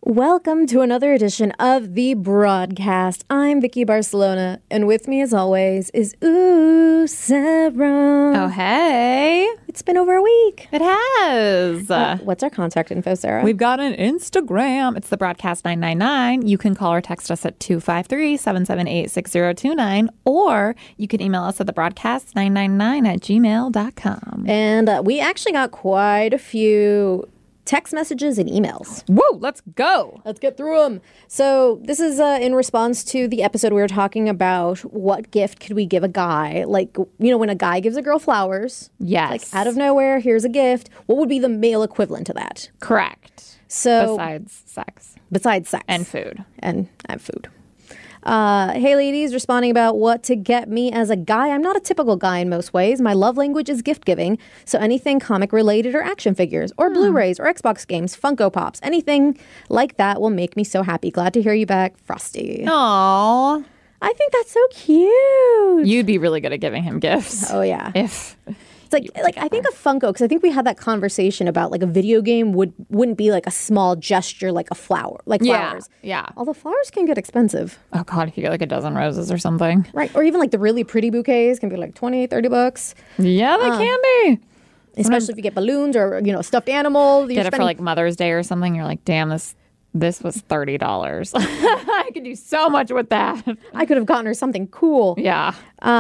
Welcome to another edition of The Broadcast. I'm Vicky Barcelona, and with me as always is Sarah. Oh, hey. It's been over a week. It has. What's our contact info, Sarah? We've got an Instagram. It's The Broadcast 999. You can call or text us at 253-778-6029, or you can email us at thebroadcast999@gmail.com. And we actually got quite a few text messages and emails. Woo, let's go. Let's get through them. So this is in response to the episode we were talking about what gift could we give a guy? Like, you know, when a guy gives a girl flowers. Yes. Like, out of nowhere, here's a gift. What would be the male equivalent to that? Correct. So Besides sex. Besides sex. And food. And food. Hey, ladies, responding about what to get me as a guy. I'm not a typical guy in most ways. My love language is gift giving. So anything comic related or action figures or Blu-rays or Xbox games, Funko Pops, anything like that will make me so happy. Glad to hear you back, Frosty. Aww. I think that's so cute. You'd be really good at giving him gifts. Oh, yeah. If... It's like I think a Funko, because I think we had that conversation about like a video game wouldn't be like a small gesture like a flower, like flowers. Yeah. Although flowers can get expensive. Oh, God, if you get like a dozen roses or something. Right. Or even like the really pretty bouquets can be like $20-$30. Yeah, they can be. Especially if you get balloons or, you know, stuffed animal. Get it for like Mother's Day or something. You're like, damn, this was $30. I could do so much with that. I could have gotten her something cool. Yeah.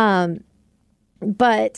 But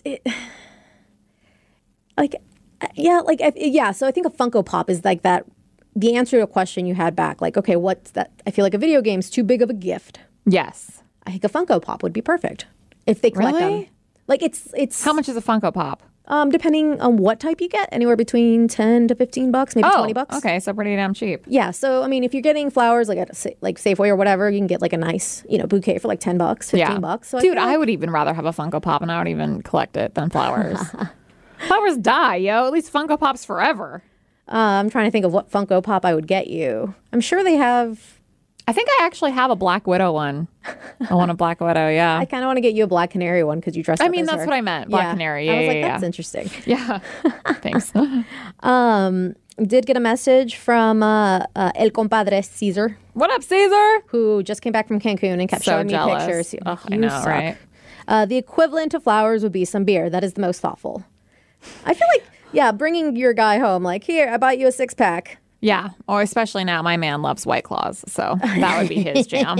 so I think a Funko Pop is like that. The answer to a question you had back, like, okay, what's that? I feel like a video game's too big of a gift. Yes. I think a Funko Pop would be perfect if they collect them. Like it's How much is a Funko Pop? Depending on what type you get, anywhere between $10 to $15, maybe $20. Okay, so pretty damn cheap. Yeah, so I mean, if you're getting flowers like at Safeway or whatever, you can get like a nice, you know, bouquet for like $10, $15. So dude, I would even rather have a Funko Pop, and I would even collect it than flowers. Flowers die, yo. At least Funko Pop's forever. I'm trying to think of what Funko Pop I would get you. I'm sure they have. I think I actually have a Black Widow one. I want a Black Widow, yeah. I kind of want to get you a Black Canary one because you dressed up I mean, as that's her. what I meant. Black Canary. Yeah, I was like, yeah, that's interesting. Yeah. Thanks. Did get a message from El Compadre Caesar. What up, Caesar? Who just came back from Cancun and kept showing jealous. me pictures. Ugh, I know, suck. right? The equivalent to flowers would be some beer. That is the most thoughtful. I feel like, bringing your guy home, like, here, I bought you a 6-pack. Yeah, or especially now, my man loves White Claws, so that would be his jam.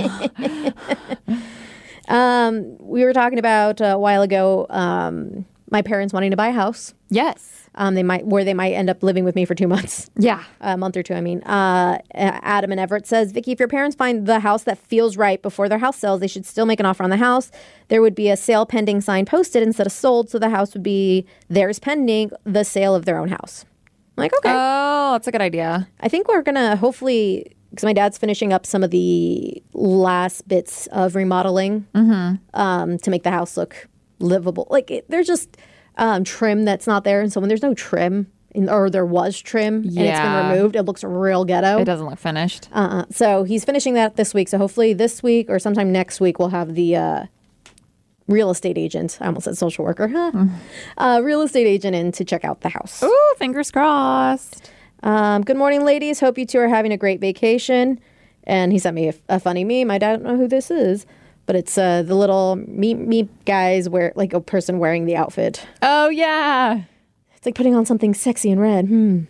We were talking about a while ago my parents wanting to buy a house. Yes. They might end up living with me for 2 months. Yeah. A month or two, I mean. Adam and Everett says, Vicky, if your parents find the house that feels right before their house sells, they should still make an offer on the house. There would be a sale pending sign posted instead of sold, so the house would be theirs pending the sale of their own house. I'm like, okay. Oh, that's a good idea. I think we're going to hopefully, because my dad's finishing up some of the last bits of remodeling to make the house look livable. Like, there's just trim that's not there. And so when there's no trim, or there was trim, and it's been removed, it looks real ghetto. It doesn't look finished. So he's finishing that this week. So hopefully this week or sometime next week, we'll have the real estate agent. I almost said social worker. Real estate agent in to check out the house. Ooh, fingers crossed. Good morning, ladies. Hope you two are having a great vacation. And he sent me a funny meme. I don't know who this is, but it's the little meep guys like a person wearing the outfit. Oh, yeah. It's like putting on something sexy and red.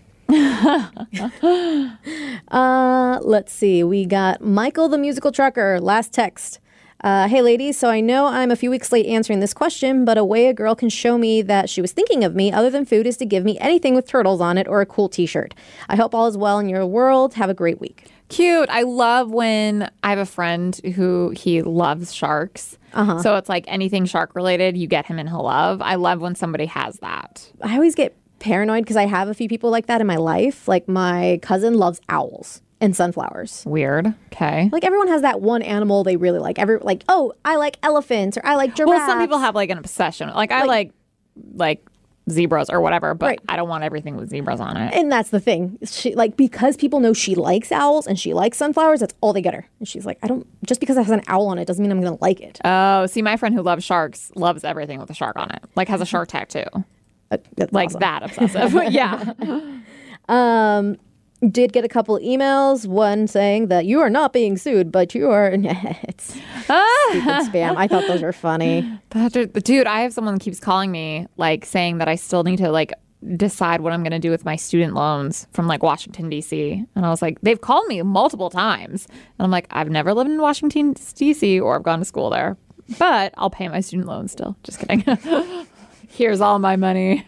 Let's see. We got Michael the musical trucker. Last text. Hey, ladies, so I know I'm a few weeks late answering this question, but a way a girl can show me that she was thinking of me other than food is to give me anything with turtles on it or a cool t-shirt. I hope all is well in your world. Have a great week. Cute. I love when I have a friend who he loves sharks. So it's like anything shark related, you get him and he'll love. I love when somebody has that. I always get paranoid because I have a few people like that in my life. Like my cousin loves owls and sunflowers. Weird. Okay. Like everyone has that one animal they really like. Oh, I like elephants or I like giraffes. Well, some people have like an obsession. Like I like zebras or whatever, but I don't want everything with zebras on it. And that's the thing. She because people know she likes owls and she likes sunflowers, that's all they get her. And she's like, just because it has an owl on it doesn't mean I'm going to like it. Oh, see, my friend who loves sharks loves everything with a shark on it. Like has a shark tattoo. That's like awesome. that obsessive. Yeah. Did get a couple emails, one saying that you are not being sued, but you are. It's stupid spam. I thought those were funny. Dude, I have someone that keeps calling me, like, saying that I still need to, like, decide what I'm going to do with my student loans from, like, Washington, D.C. And I was like, they've called me multiple times. And I'm like, I've never lived in Washington, D.C. or I've gone to school there. But I'll pay my student loans still. Just kidding. Here's all my money.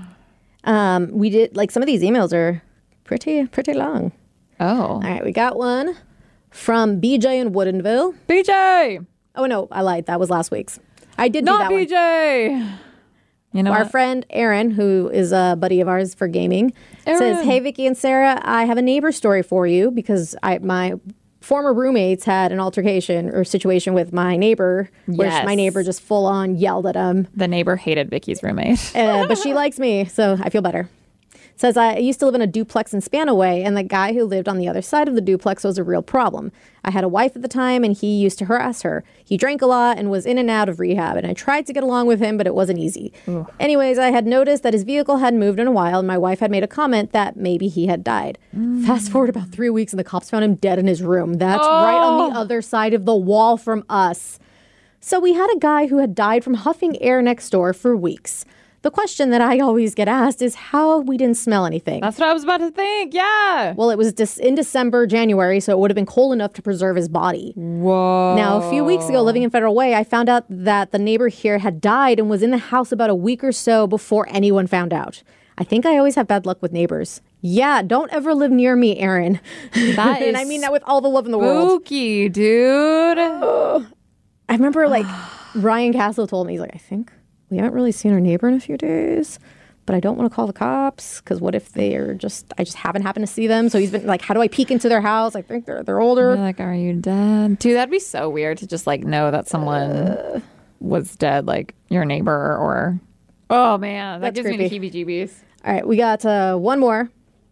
We did, like, some of these emails are pretty long. Oh. All right, we got one from BJ in Woodinville. BJ! Oh, no, I lied. That was last week's. I did do Not that BJ! one. You know Our what? friend Aaron, who is a buddy of ours for gaming, says, "Hey, Vicky and Sarah, I have a neighbor story for you because my former roommates had an altercation or situation with my neighbor, where Yes. my neighbor just full on yelled at him. The neighbor hated Vicky's roommate. But she likes me, so I feel better." Says, "I used to live in a duplex in Spanaway, and the guy who lived on the other side of the duplex was a real problem. I had a wife at the time, and he used to harass her. He drank a lot and was in and out of rehab, and I tried to get along with him, but it wasn't easy. Anyways, I had noticed that his vehicle hadn't moved in a while, and my wife had made a comment that maybe he had died. Fast forward about 3 weeks, and the cops found him dead in his room. That's right on the other side of the wall from us. So we had a guy who had died from huffing air next door for weeks. The question that I always get asked is how we didn't smell anything. That's what I was about to think. Yeah. Well, it was in December, January, so it would have been cold enough to preserve his body. Whoa. Now, a few weeks ago, living in Federal Way, I found out that the neighbor here had died and was in the house about a week or so before anyone found out. I think I always have bad luck with neighbors. Yeah, don't ever live near me, Aaron." That is and I mean that with all the love in the world. spooky, dude. I remember, like, Ryan Castle told me, he's like, "I think we haven't really seen our neighbor in a few days, but I don't want to call the cops because what if I just haven't happened to see them?" So he's been like, "How do I peek into their house? I think they're older." You're like, are you dead? Dude, that'd be so weird to just, like, know that someone was dead, like your neighbor or... Oh, man. That That's gives creepy. me the heebie-jeebies. All right, we got one more,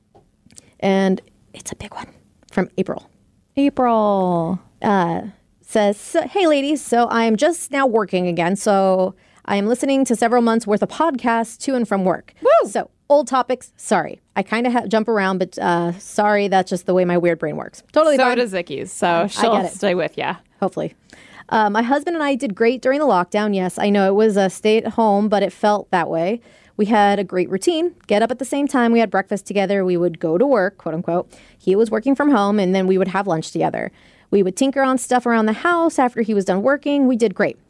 and it's a big one from April. April. Says, "Hey, ladies, so I am just now working again, so I am listening to several months worth of podcasts to and from work. Woo! So, old topics, sorry. I kind of jump around, but sorry, that's just the way my weird brain works. Totally So fine. does Vicky's, so she'll get it. stay with you. Hopefully. My husband and I did great during the lockdown. Yes, I know it was a stay at home, but it felt that way. We had a great routine. Get up at the same time. We had breakfast together. We would go to work, quote unquote. He was working from home, and then we would have lunch together. We would tinker on stuff around the house after he was done working. We did great.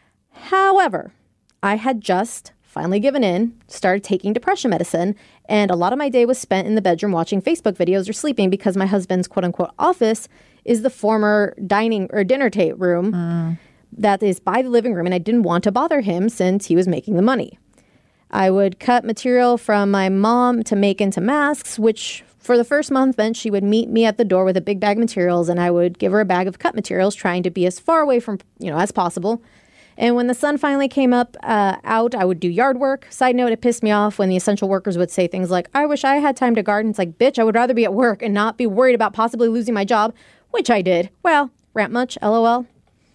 However, I had just finally given in, started taking depression medicine, and a lot of my day was spent in the bedroom watching Facebook videos or sleeping because my husband's quote unquote office is the former dining or dinner room that is by the living room, and I didn't want to bother him since he was making the money. I would cut material from my mom to make into masks, which for the first month meant she would meet me at the door with a big bag of materials, and I would give her a bag of cut materials, trying to be as far away from, as possible. And when the sun finally came out, I would do yard work. Side note, it pissed me off when the essential workers would say things like, "I wish I had time to garden." It's like, bitch, I would rather be at work and not be worried about possibly losing my job, which I did. Well, rant much, LOL.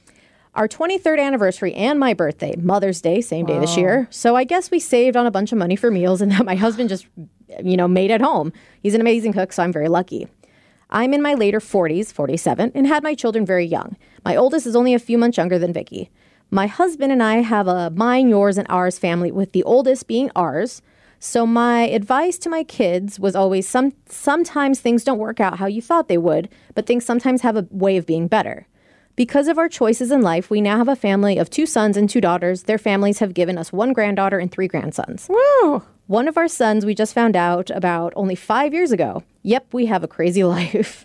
Our 23rd anniversary and my birthday, Mother's Day, same day this year. So I guess we saved on a bunch of money for meals and that my husband just, made at home. He's an amazing cook, so I'm very lucky. I'm in my later 40s, 47, and had my children very young. My oldest is only a few months younger than Vicky. My husband and I have a mine, yours, and ours family, with the oldest being ours. So my advice to my kids was always sometimes things don't work out how you thought they would, but things sometimes have a way of being better. Because of our choices in life, we now have a family of 2 sons and 2 daughters. Their families have given us 1 granddaughter and 3 grandsons. Woo! One of our sons we just found out about only 5 years ago. Yep, we have a crazy life.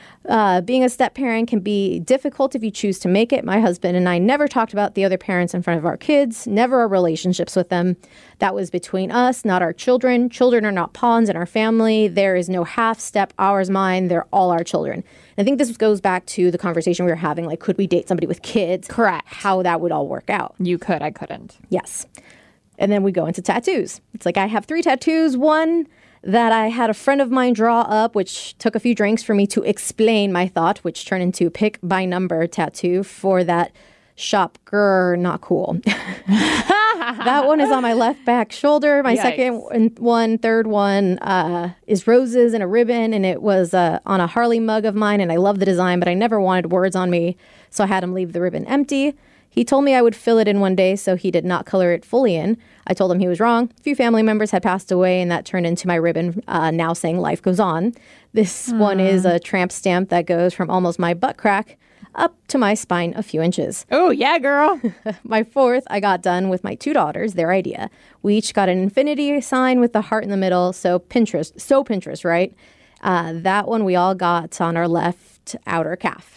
Being a step parent can be difficult if you choose to make it. My husband and I never talked about the other parents in front of our kids, never our relationships with them. That was between us, not our children. Children are not pawns in our family. There is no half step, ours, mine. They're all our children. And I think this goes back to the conversation we were having, like, could we date somebody with kids? Correct. How that would all work out. You could, I couldn't. Yes. And then we go into tattoos. It's like I have 3 tattoos. One that I had a friend of mine draw up, which took a few drinks for me to explain my thought, which turned into pick by number tattoo for that shop. Grr, not cool. That one is on my left back shoulder. My third one is roses and a ribbon, and it was on a Harley mug of mine, and I love the design, but I never wanted words on me, so I had him leave the ribbon empty. He told me I would fill it in one day, so he did not color it fully in. I told him he was wrong. A few family members had passed away, and that turned into my ribbon, now saying life goes on. This one is a tramp stamp that goes from almost my butt crack up to my spine a few inches. Oh, yeah, girl. My fourth, I got done with my two daughters, their idea. We each got an infinity sign with the heart in the middle, so Pinterest, right? That one we all got on our left outer calf.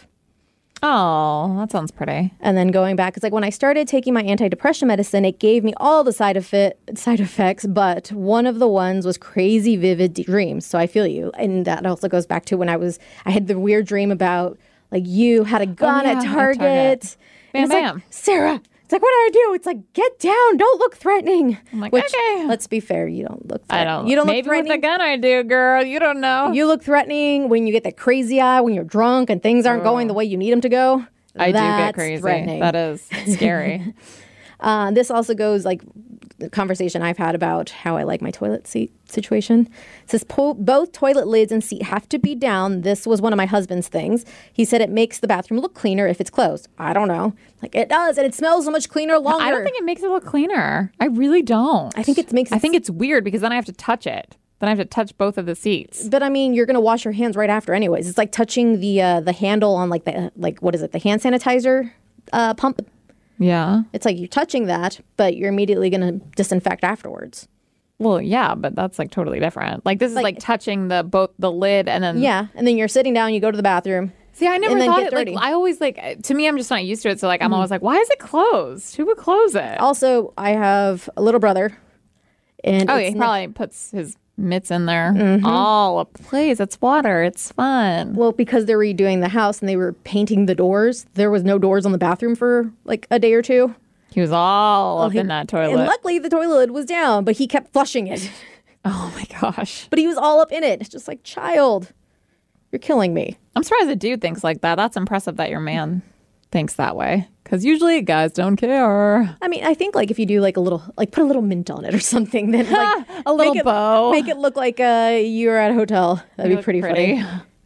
Oh, that sounds pretty. And then going back, it's like when I started taking my antidepressant medicine, it gave me all the side effects, but one of the ones was crazy vivid dreams. So I feel you. And that also goes back to when I had the weird dream about like you had a gun at Target. Bam, bam. Like, Sarah, it's like, what do I do? It's like, get down. Don't look threatening. I'm like, Which, okay. let's be fair. You don't look I threatening. don't. You don't Maybe look threatening. with the gun I do, girl. You don't know. You look threatening when you get that crazy eye, when you're drunk and things aren't going the way you need them to go. I do get That's crazy. threatening. That is scary. This also goes like the conversation I've had about how I like my toilet seat situation. It says both toilet lids and seat have to be down. This was one of my husband's things. He said it makes the bathroom look cleaner if it's closed. I don't know. Like it does, and it smells so much cleaner longer. I don't think it makes it look cleaner. I really don't. I think it makes. I think it's weird because then I have to touch it. Then I have to touch both of the seats. But I mean, you're gonna wash your hands right after, anyways. It's like touching the handle on what is it? The hand sanitizer pump. Yeah. It's like you're touching that, but you're immediately gonna disinfect afterwards. Well, yeah, but that's like totally different. Like this is like touching both the lid and then and then you're sitting down. You go to the bathroom. See, I never thought it. Dirty. Like I always to me, I'm just not used to it. So like I'm always like, why is it closed? Who would close it? Also, I have a little brother, and he probably puts his mitts in there. All plays. It's water. It's fun. Well, because they're redoing the house and they were painting the doors, there was no doors on the bathroom for like a day or two. He was all up in that toilet. And luckily, the toilet lid was down, but he kept flushing it. Oh my gosh. But he was all up in it. It's just like, child, you're killing me. I'm surprised a dude thinks like that. That's impressive that your man thinks that way. Because usually guys don't care. I mean, I think like if you do like a little, like put a little mint on it or something, then like a little bow. Make it look like you're at a hotel. That'd be pretty funny.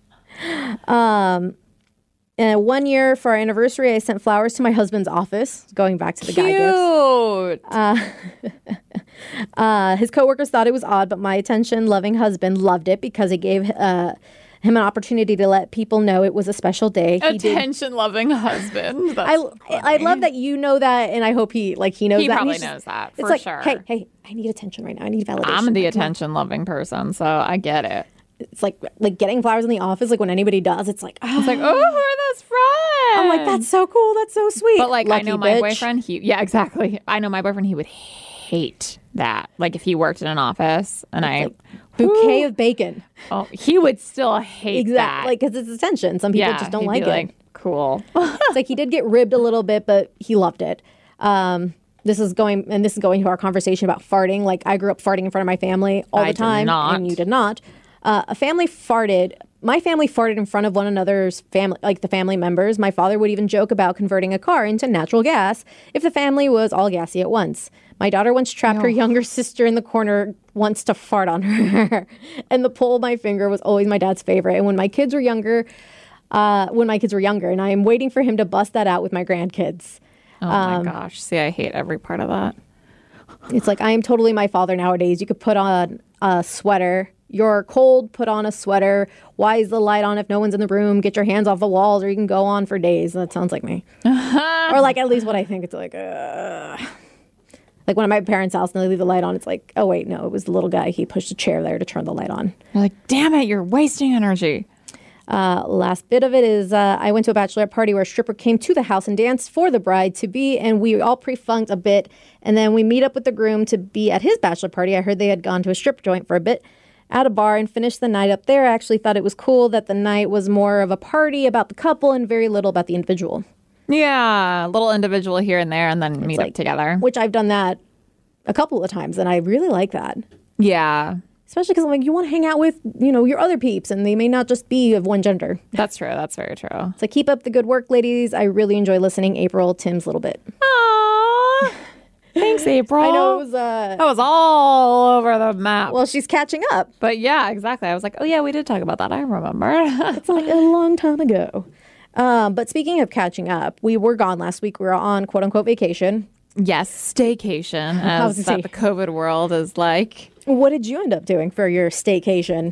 And 1 year for our anniversary, I sent flowers to my husband's office, going back to the guy gifts. His coworkers thought it was odd, but my attention-loving husband loved it because it gave him an opportunity to let people know it was a special day. Attention-loving husband. I love that you know that, and I hope he knows that. He probably knows that for sure. Hey, I need attention right now. I need validation. I'm the attention-loving person, so I get it. It's like getting flowers in the office. Like when anybody does, it's like, oh, who are those from? I'm like, that's so cool. That's so sweet. But like, Lucky I know my bitch. boyfriend. Exactly. I know my boyfriend. He would hate that. Like if he worked in an office and bouquet of bacon. Oh, he would still hate that. Like because it's attention. Some people just don't like it. Like, cool. It's like he did get ribbed a little bit, but he loved it. This is going to our conversation about farting. Like I grew up farting in front of my family all the time, and you did not. My family farted in front of one another's family, like the family members. My father would even joke about converting a car into natural gas if the family was all gassy at once. My daughter once trapped her younger sister in the corner once to fart on her. And the pull of my finger was always my dad's favorite. And when my kids were younger, and I am waiting for him to bust that out with my grandkids. Oh my gosh. See, I hate every part of that. It's like I am totally my father nowadays. You could put on a sweater. You're cold, put on a sweater. Why is the light on if no one's in the room? Get your hands off the walls or you can go on for days. That sounds like me. Or like at least what I think. It's like, like when I'm at my parents' house and they leave the light on, it's like, oh wait, no, it was the little guy. He pushed a chair there to turn the light on. You're like, damn it, you're wasting energy. Last bit of it is I went to a bachelorette party where a stripper came to the house and danced for the bride-to-be, and we all pre-funked a bit. And then we meet up with the groom to be at his bachelor party. I heard they had gone to a strip joint for a bit at a bar and finished the night up there. I actually thought it was cool that the night was more of a party about the couple and very little about the individual. Yeah, a little individual here and there and then meet up together. Which I've done that a couple of times, and I really like that. Yeah. Especially because I'm like, you want to hang out with, your other peeps, and they may not just be of one gender. That's true. That's very true. So keep up the good work, ladies. I really enjoy listening. April, Tim's little bit. Aww. Thanks, April. I know it was, That was all over the map. well, she's catching up. But yeah, exactly. I was like, oh yeah, we did talk about that. I remember. It's like a long time ago. But speaking of catching up, we were gone last week. We were on quote unquote vacation. Yes, staycation, as that the COVID world is like. What did you end up doing for your staycation?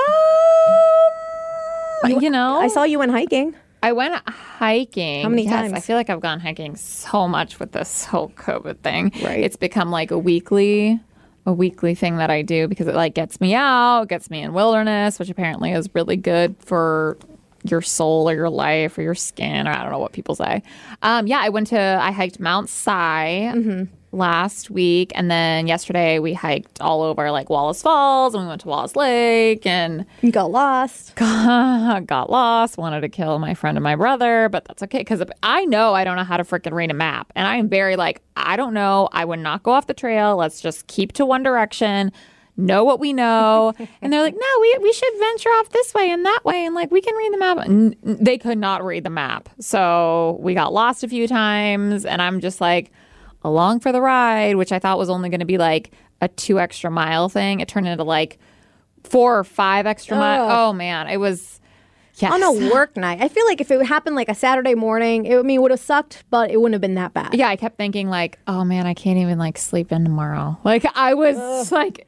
You know, I saw you went hiking. I went hiking. How many times? I feel like I've gone hiking so much with this whole COVID thing. Right. It's become like a weekly thing that I do because it like gets me out, gets me in wilderness, which apparently is really good for your soul or your life or your skin, or I don't know what people say. I hiked Mount Si last week, and then yesterday we hiked all over like Wallace Falls, and we went to Wallace Lake, and You got lost. got lost, wanted to kill my friend and my brother, but that's okay because I know I don't know how to freaking read a map, and I am very like, I don't know, I would not go off the trail, let's just keep to one direction, know what we know. And they're like, no, we should venture off this way and that way, and like we can read the map. And they could not read the map, so we got lost a few times, and I'm just like along for the ride, which I thought was only going to be like a 2 extra mile thing. It turned into like 4 or 5 extra miles. Oh man, it was On a work night. I feel like if it happened like a Saturday morning, it would have sucked, but it wouldn't have been that bad. Yeah, I kept thinking like, oh man, I can't even like sleep in tomorrow. Like I was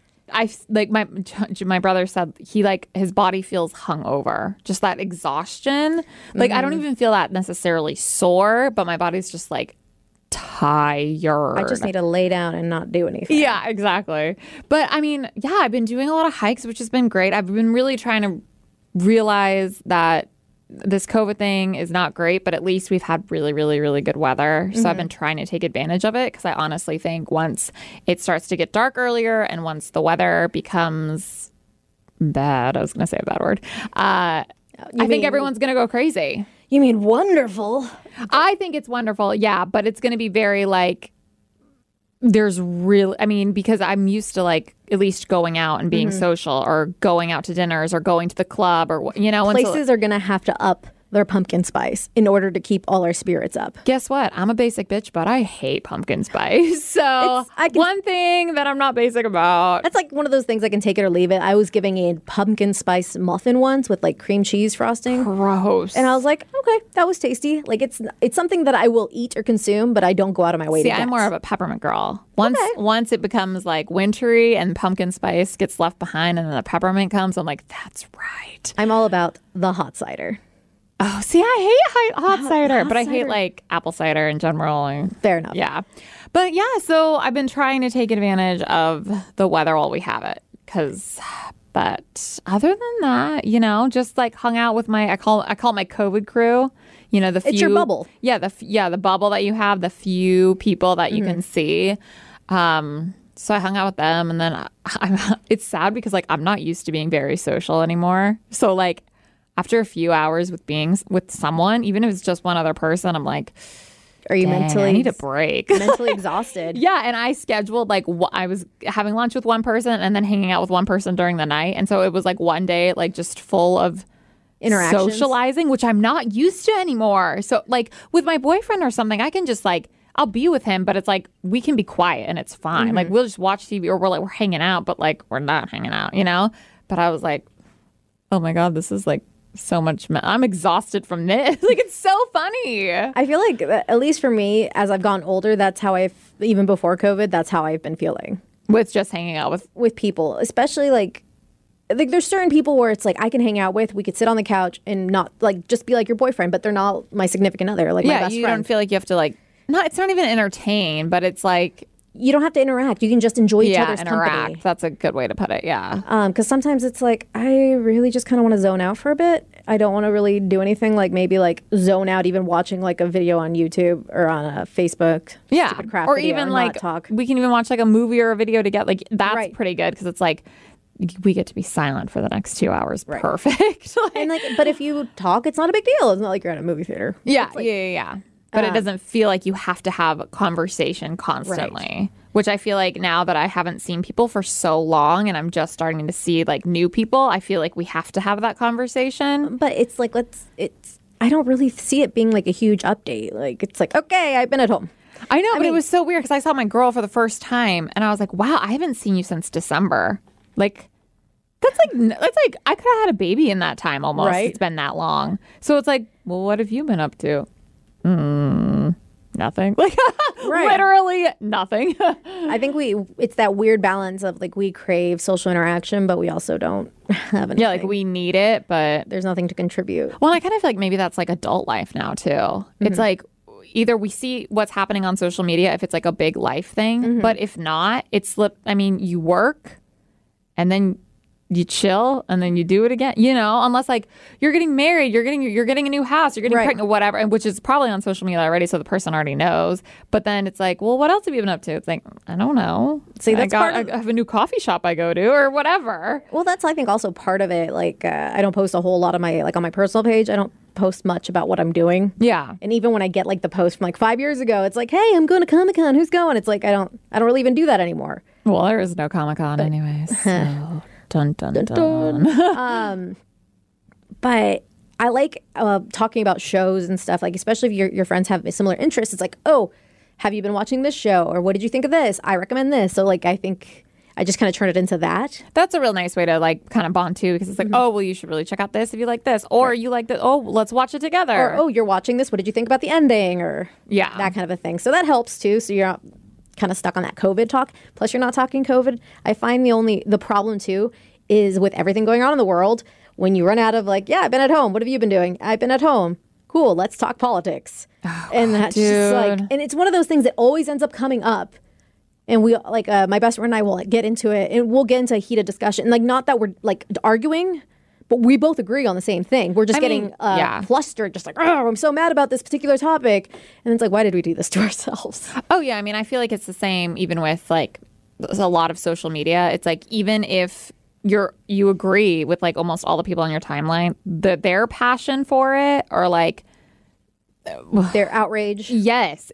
my brother said he like his body feels hungover, just that exhaustion. Like I don't even feel that necessarily sore, but my body's just like tired. I just need to lay down and not do anything. Yeah, exactly. But I mean, yeah, I've been doing a lot of hikes, which has been great. I've been really trying to realize that this COVID thing is not great, but at least we've had really, really, really good weather. So I've been trying to take advantage of it because I honestly think once it starts to get dark earlier and once the weather becomes bad, I was going to say a bad word, I think everyone's going to go crazy. You mean wonderful? I think it's wonderful, yeah, but it's going to be very like, there's really, I mean, because I'm used to like at least going out and being social or going out to dinners or going to the club or, you know. Places are going to have to up their pumpkin spice in order to keep all our spirits up. Guess what? I'm a basic bitch, but I hate pumpkin spice. So one thing that I'm not basic about. That's like one of those things I can take it or leave it. I was giving a pumpkin spice muffin once with like cream cheese frosting. Gross. And I was like, okay, that was tasty. Like it's something that I will eat or consume, but I don't go out of my way to get. I'm more of a peppermint girl. Once it becomes like wintry and pumpkin spice gets left behind and then the peppermint comes, I'm like, that's right. I'm all about the hot cider. Oh, see, I hate hot cider, but I hate like apple cider in general. Fair enough. Yeah. But yeah, so I've been trying to take advantage of the weather while we have it. But other than that, you know, just like hung out with I call it my COVID crew. You know, it's your bubble. Yeah, the bubble that you have, the few people that you can see. So I hung out with them, and then it's sad because like I'm not used to being very social anymore. So like after a few hours with being with someone, even if it's just one other person, I'm like, are you mentally? I need a break. Mentally exhausted. Yeah, and I scheduled like I was having lunch with one person and then hanging out with one person during the night, and so it was like one day like just full of interactions, socializing, which I'm not used to anymore. So like with my boyfriend or something, I can just like I'll be with him, but it's like we can be quiet and it's fine. Like we'll just watch TV or we're hanging out, but like we're not hanging out, you know. But I was like, oh my god, this is like so much. I'm exhausted from this. Like it's so funny. I feel like at least for me, as I've gotten older, that's how even before COVID, that's how I've been feeling with just hanging out with people, especially like there's certain people where it's like I can hang out with, we could sit on the couch and not like just be like your boyfriend, but they're not my significant other, like my best you friend. Don't feel like you have to like it's not even entertain, but it's like you don't have to interact. You can just enjoy each other's company. That's a good way to put it. Yeah. Because sometimes it's like I really just kind of want to zone out for a bit. I don't want to really do anything. Like maybe like zone out, even watching like a video on YouTube or on a Facebook. Yeah. Stupid crap or video even and like talk. We can even watch like a movie or a video together. Like that's right. pretty good because it's like we get to be silent for the next 2 hours. Right. Perfect. And like, but if you talk, it's not a big deal. It's not like you're at a movie theater. Yeah. Like, yeah. But it doesn't feel like you have to have a conversation constantly, right. Which I feel like now that I haven't seen people for so long and I'm just starting to see like new people, I feel like we have to have that conversation. But it's like, I don't really see it being like a huge update. Like, it's like, okay, I've been at home. I know, but it was so weird because I saw my girl for the first time and I was like, wow, I haven't seen you since December. Like, that's like I could have had a baby in that time almost. Right. It's been that long. So it's like, well, what have you been up to? Nothing. Like, Right. literally nothing. I think it's that weird balance of like we crave social interaction, but we also don't have anything. Yeah, like we need it, but There's nothing to contribute. well, I kind of feel like maybe that's like adult life now too. It's like either we see what's happening on social media if it's like a big life thing, but if not, you work and then you chill and then you do it again, unless like you're getting married, you're getting a new house, you're getting Right. pregnant, whatever, and which is probably on social media already, so the person already knows. But then it's like, well, what else have you been up to? It's like, I don't know. See, that's part of- I have a new coffee shop I go to or whatever. Well, that's I think also part of it. Like I don't post a whole lot of my on my personal page. I don't post much about what I'm doing. Yeah. And even when I get like the post from like 5 years ago, it's like, hey, I'm going to Comic-Con. Who's going? It's like I don't really even do that anymore. Well, there is no Comic-Con anyways. So. Dun, dun, dun. But I like talking about shows and stuff. Like especially if your friends have similar interests. It's like, oh, have you been watching this show? Or what did you think of this? I recommend this. So like I think I just kind of turn it into that. That's a real nice way to like kind of bond too, because it's like, oh, well, you should really check out this if you like this, or you like this. Oh, let's watch it together. Or oh, you're watching this. What did you think about the ending? Or Yeah. that kind of a thing. So that helps too. So you're not kind of stuck on that COVID talk. Plus, you're not talking COVID. I find the problem too is with everything going on in the world. When you run out of like, yeah, I've been at home. What have you been doing? I've been at home. Cool. Let's talk politics. And that's just like, and it's one of those things that always ends up coming up. And we like my best friend and I will like, get into it, and we'll get into a heated discussion. Like, not that we're like arguing, but we both agree on the same thing. We're just getting flustered, just like, oh, I'm so mad about this particular topic. And it's like, why did we do this to ourselves? Oh, yeah. I mean, I feel like it's the same even with like a lot of social media. It's like, even if you agree with like almost all the people on your timeline, their passion for it or like Their outrage. yes,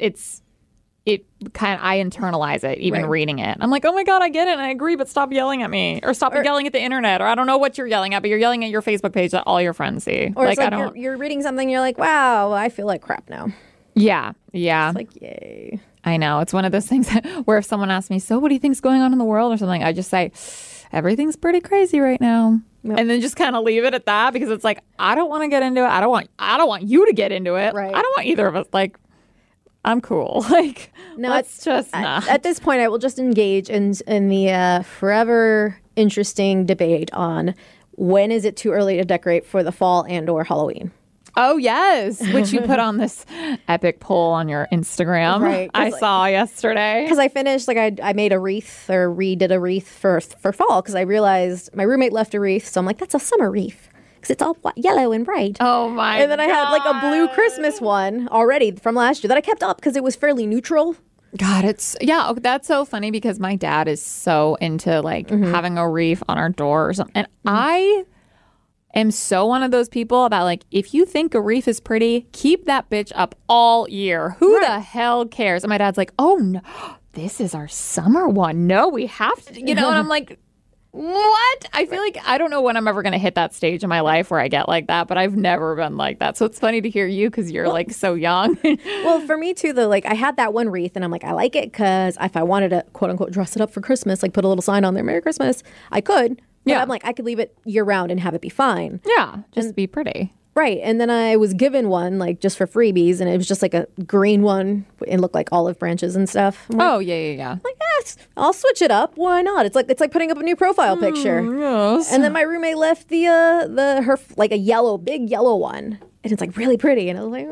it kind of, I internalize it even Right. reading it. I'm like, oh my God, I get it and I agree, but stop yelling at me or stop yelling at the internet, or I don't know what you're yelling at, but you're yelling at your Facebook page that all your friends see. Or like, it's like I don't. you're reading something, you're like, wow, I feel like crap now. Yeah. It's like, yay. I know. It's one of those things where if someone asks me, so what do you think's going on in the world or something, I just say, everything's pretty crazy right now. Yep. And then just kind of leave it at that, because it's like, I don't want to get into it. I don't want you to get into it. Right. I don't want either of us. Like, I'm cool. Like, No, let's just not. At this point, I will just engage in the forever interesting debate on when is it too early to decorate for the fall and or Halloween. Oh, yes. Which you put on this epic poll on your Instagram. Right, 'cause I saw yesterday. Because I finished, like I made a wreath or redid a wreath for fall because I realized my roommate left a wreath. So I'm like, that's a summer wreath because it's all yellow and bright. Oh, my And then I had like a blue God. Christmas one already from last year that I kept up because it was fairly neutral. God, that's so funny because my dad is so into like having a wreath on our door or something. And I am so one of those people that like, if you think a wreath is pretty, keep that bitch up all year. Who the hell cares? And my dad's like, oh no, this is our summer one. No, we have to, and I'm like, what? I feel like I don't know when I'm ever going to hit that stage in my life where I get like that, but I've never been like that. So it's funny to hear you because you're like so young. Well, for me too, though, like I had that one wreath and I'm like, I like it because if I wanted to quote unquote dress it up for Christmas, like put a little sign on there, Merry Christmas, I could. But Yeah. I'm like, I could leave it year round and have it be fine. Yeah, just be pretty. Right. And then I was given one like just for freebies and it was just like a green one and looked like olive branches and stuff. I'm like, Oh, yeah. like, yes, I'll switch it up. Why not? It's like putting up a new profile picture. Yes. And then my roommate left her like a big yellow one. And it's like really pretty. And I was like,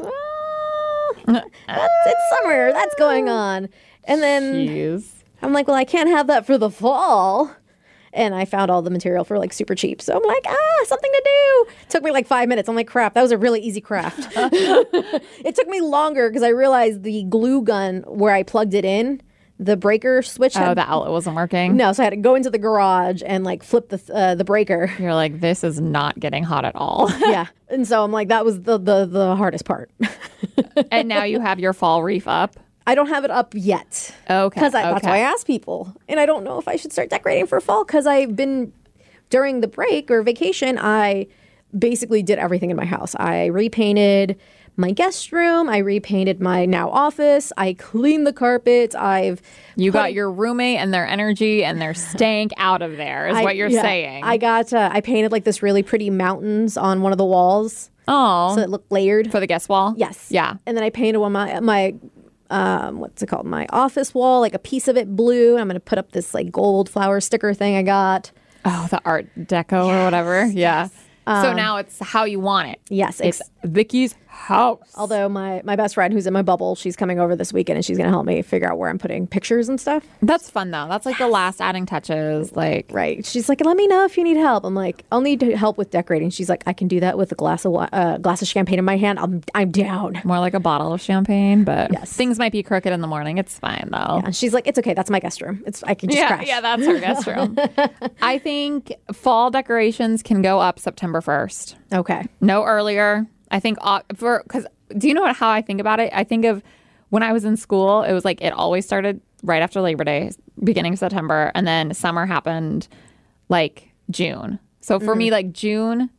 it's summer. That's going on. And then Jeez. I'm like, well, I can't have that for the fall. And I found all the material for like super cheap. So I'm like, something to do. Took me like 5 minutes. I'm like, crap, that was a really easy craft. It took me longer because I realized the glue gun where I plugged it in, the breaker switch. Oh, the outlet wasn't working? No, so I had to go into the garage and like flip the breaker. You're like, this is not getting hot at all. Yeah. And so I'm like, that was the hardest part. And now you have your fall reef up. I don't have it up yet. Okay. Because that's why I asked people. And I don't know if I should start decorating for fall because I've been, during the break or vacation, I basically did everything in my house. I repainted my guest room. I repainted my now office. I cleaned the carpets. You got your roommate and their energy and their stank out of there is what you're saying. I painted like this really pretty mountains on one of the walls. Oh. So it looked layered. For the guest wall? Yes. Yeah. And then I painted one my what's it called? My office wall, like a piece of it blue. I'm going to put up this like gold flower sticker thing I got. Oh, the Art Deco or whatever. Yeah. So now it's how you want it. Yes. It's Vicky's house. Although my best friend who's in my bubble, she's coming over this weekend and she's going to help me figure out where I'm putting pictures and stuff. That's fun though. That's like the last adding touches. Like, right. She's like, let me know if you need help. I'm like, I'll need help with decorating. She's like, I can do that with a glass of champagne in my hand. I'm down. more like a bottle of champagne, but Yes. things might be crooked in the morning. It's fine though. And she's like, it's okay. That's my guest room. I can just crash. Yeah, that's her guest room. I think fall decorations can go up September 1st. Okay. No earlier. I think because do you know how I think about it? I think of when I was in school, it was like it always started right after Labor Day, beginning of September, and then summer happened like June. So for me, like June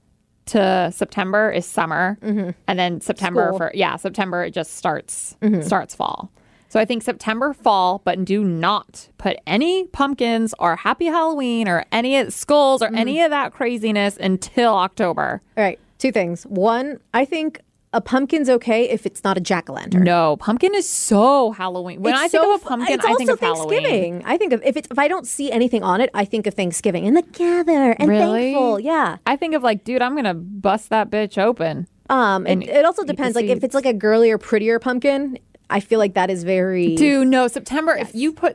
to September is summer, and then September School. September it just starts fall. So I think September fall, but do not put any pumpkins or Happy Halloween or any skulls or any of that craziness until October. All right. Two things. One, I think a pumpkin's okay if it's not a jack-o'-lantern. No, pumpkin is so Halloween. When I think of a pumpkin, it's I think also of Halloween. Thanksgiving. I think of if I don't see anything on it, I think of Thanksgiving and the gather and Really? thankful. Yeah. I think of like, dude, I'm gonna bust that bitch open. It also eat the depends. Like if seeds. it's like a girlier, prettier pumpkin, I feel like that is very. Dude, no, September. If you put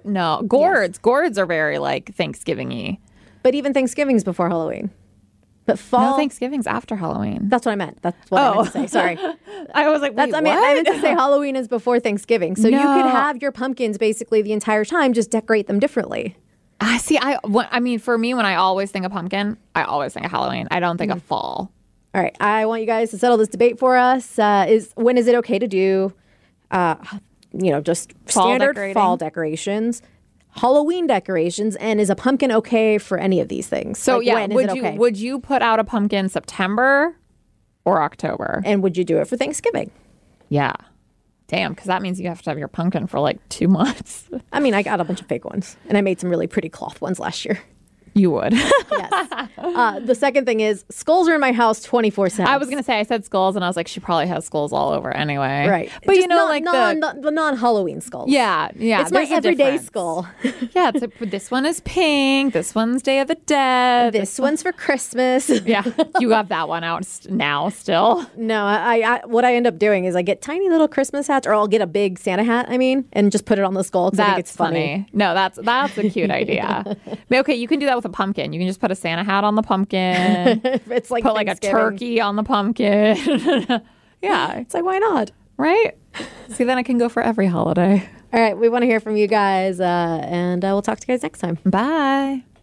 gourds are very like Thanksgiving-y. But even Thanksgiving's before Halloween. But fall. No, Thanksgiving's after Halloween. That's what I meant. That's what I meant to say. Sorry. I was like, wait, I meant to say Halloween is before Thanksgiving. So you No. could have your pumpkins basically the entire time, just decorate them differently. I see. I mean, for me, when I always think of pumpkin, I always think of Halloween. I don't think of fall. All right. I want you guys to settle this debate for us. When is it okay to do, just Fall standard decorating? fall decorations, Halloween decorations, and is a pumpkin okay for any of these things? So Like, yeah, when is would it you okay? would you put out a pumpkin September or October? And would you do it for Thanksgiving? Yeah. Damn, because that means you have to have your pumpkin for like 2 months. I mean, I got a bunch of fake ones, and I made some really pretty cloth ones last year. You would. Yes. The second thing is skulls are in my house 24/7. I was gonna say I said skulls, and I was like, she probably has skulls all over anyway. Right. But Just you know, like the non-Halloween skulls. yeah. It's my there's a everyday difference. skull. Yeah, this one is pink. This one's Day of the Dead. This one's for Christmas. Yeah, you have that one out now still. No, I what I end up doing is I get tiny little Christmas hats, or I'll get a big Santa hat. and just put it on the skull because I think That's it's funny. No, that's a cute idea. But okay, you can do that with a pumpkin. You can just put a Santa hat on the pumpkin. It's like Put like a Thanksgiving. turkey on the pumpkin. Yeah, It's like, why not? right? See, then I can go for every holiday. All right, we want to hear from you guys, and we'll talk to you guys next time. Bye.